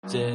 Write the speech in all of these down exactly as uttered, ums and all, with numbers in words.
Je,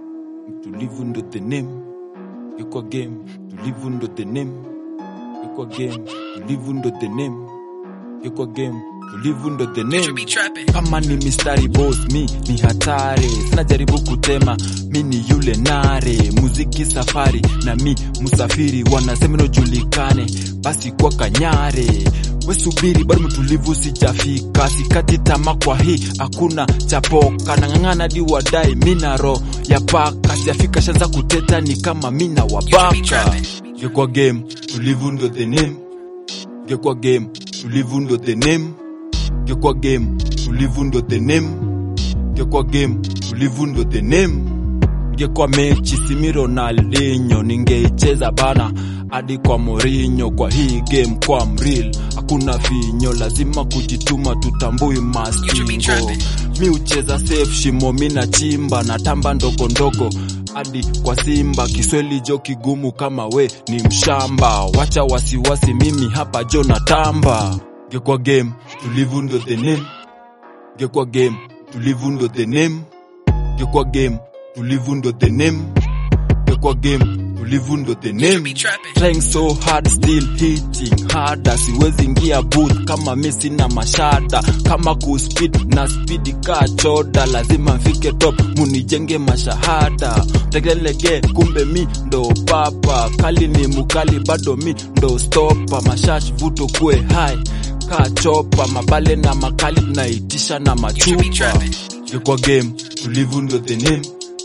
tulivu ndo the name. Yekwa game, tulivu ndo the name. Yekwa game, tulivu ndo the name. Yekwa game, tulivu ndo the name. Kama ni mistari boss, mi ni hatari. Sina jaribu kutema, mi ni yule nare. Muziki safari, na mi musafiri. Wanasema no julikane, basi kwa kanyare. We subiri, bado mtulivu sijafika. Sikati tamaa kwa hii, hakuna chapoka. Nangangana di wadai, mina ro ya paka. Sijafika shanza kuteta, ni kama mina wabaka. Yekwa game, tulivu ndo the name. Yekwa game, tulivu ndo the name. Yekwa game, tulivu ndo the name. Yekwa game, tulivu ndo the name. Yekwa mechi simi Ronaldinho, ningeicheza bana hadi kwa Mourinho. Kwa hii game kwa mreal, hakuna finyo, lazima kujituma, tutambui mastingo. Mi ucheza safe, shimo mina chimba, na tamba ndogo ndogo hadi kwa Simba. Kiswahili jo kigumu kama we ni mshamba. Wacha wasiwasi, mimi hapa jo na tamba. Yekwa game, tulivu ndo the name. Yekwa game, tulivu ndo the name. Yekwa game, tulivu ndo the name. Yekwa game, tulivu ndo the name. Trying so hard, still hitting harder. Siwezi ingia booth kama misi na mashada. Kama kuspeed na speed ka choda, lazima mfike top, munijenge mashahada. Tegelege kumbe mi ndo papa. Kali ni mukali bado mi ndo stopper. Mashash vuto kwe high ka chopa. Mabale na makali tunaitisha na machupa. Yekwa game, tulivu ndo the name.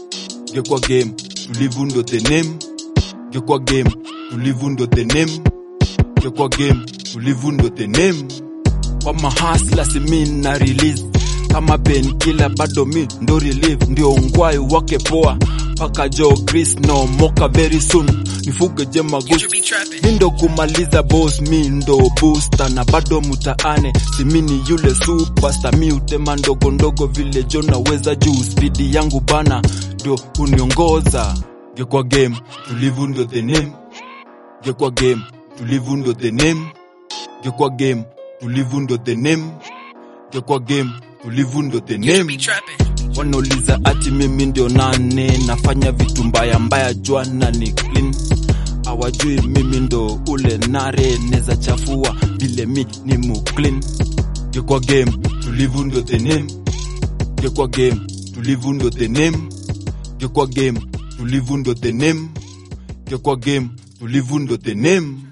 Yekwa game, tulivu ndo the name. Yekwa game, tulivu ndo the name. Yekwa game, tulivu ndo the name. Kwa mahasla si mi na release. Kama painkiller bado mi ndo relief. Ndio ungwai wake poa, paka Joe Chris no moka very soon. Nifuge jema gusto, mi ndo kumaliza boss, mi ndo booster. Na bado mutaane, si mi ni yule superstar. Mi utema ndogo ndogo vile jo naweza juu. Speed yangu bana ndo uniongoza. Yekwa game, tulivu ndo the name. Yekwa game, tulivu ndo the name. Yekwa game, tulivu ndo the name. Yekwa game, tulivu ndo the name. Wanauliza ati mimi ndio nane, nafanya vitu mbaya mbaya, juana ni clean. Hawajui mimi ndo ule nare, neza chafua vile mi ni mu clean. Yekwa game, tulivu ndo the name. Yekwa game, tulivu ndo the name. Yekwa game, tulivu ndo the name. Yekwa game, tulivu ndo the name.